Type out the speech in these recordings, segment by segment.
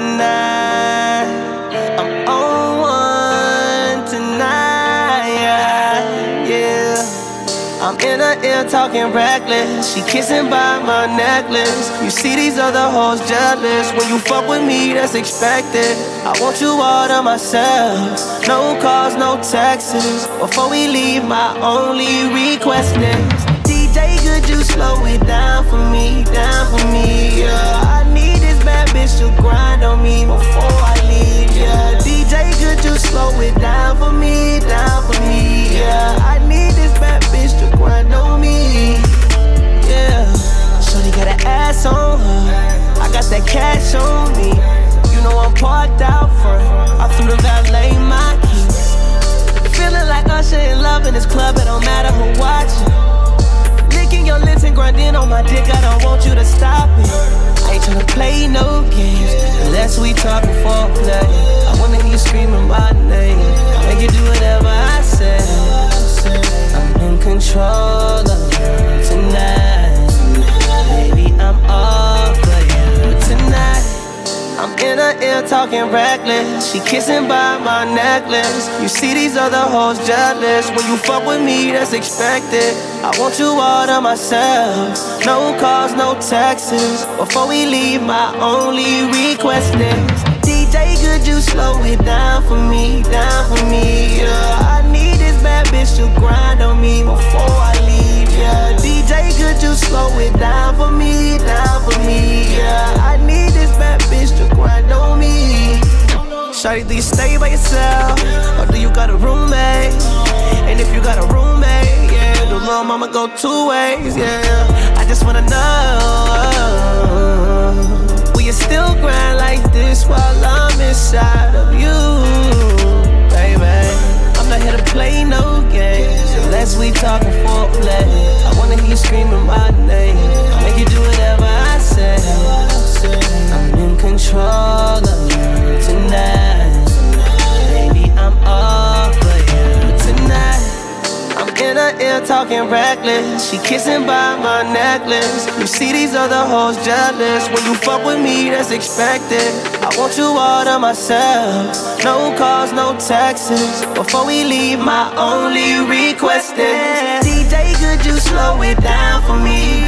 tonight. I'm on one tonight, yeah. I'm in her ear talking reckless. She kissing by my necklace. You see these other hoes jealous. When you fuck with me, that's expected. I want you all to myself. No calls, no texts. Before we leave, my only request is DJ, could you slow it down for me, yeah. I need this bad bitch to grind on me before I leave, yeah. DJ, could you slow it down for me, yeah. I need this bad bitch to grind on me, yeah. Shorty got an ass on her, I got that cash on me. You know I'm parked out front, I threw the valet my keys. Feeling like Usher in love in this club, it don't matter who watching. Licking your lips and grinding on my dick, I don't want you to stop it. I ain't tryna play no games, unless we talking foreplay. I wanna hear you screaming my name, make you do whatever I say. I'm in control of you tonight. Baby, I'm all for you tonight. I'm in her ear talking reckless. She kissing by my necklace. You see these other hoes jealous. When you fuck with me, that's expected. I want you all to myself. No calls, no texts. Before we leave, my only request is DJ, could you slow it down for me, yeah. I need this bad bitch to grind on me before I leave, yeah. DJ, could you slow it down for me, yeah. I need this bad bitch to grind on me. Shawty, do you stay by yourself, or do you got a roommate? And if you got a roommate, yeah, the little mama go two ways, yeah. I just wanna know, will you still grind like this while I'm inside of you, baby? I'm not here to play no games, unless we talking foreplay. I wanna hear you screaming my name, make you do whatever I say. I'm in control of you tonight. Baby, I'm all for you tonight. I'm in her ear talking reckless. She kissing by my necklace. You see these other hoes jealous. When you fuck with me, that's expected. I want you all to myself. No calls, no texts. Before we leave, my only request is DJ, could you slow it down for me,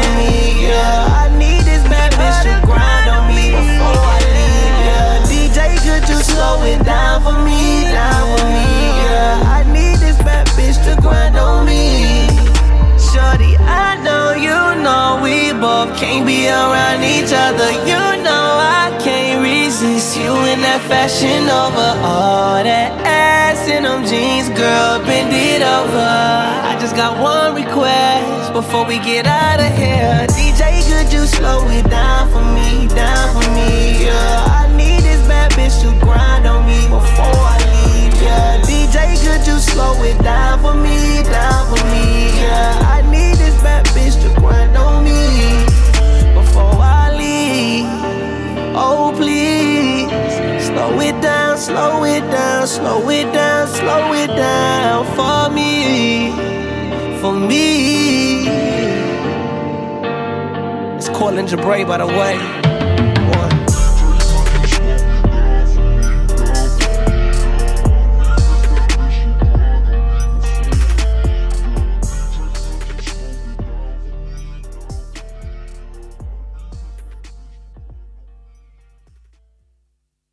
yeah. I need this bad bitch to grind on me before I leave, yeah. DJ, could you slow it down for me, yeah. I need this bad bitch to grind on me. Shorty, I know you know we both can't be around each other. You know I can't resist you in that fashion over all that ass in them jeans, girl, bend it over. I just got one request before we get out of here. DJ, could you slow it down for me, yeah. I need this bad bitch to grind on me before I leave, yeah. DJ, could you slow it down for me, yeah. I need this bad bitch to grind on me before I leave. Oh please, slow it down, slow it down, slow it down, slow it down for me, for me. It's Cortland Jabray, by the way.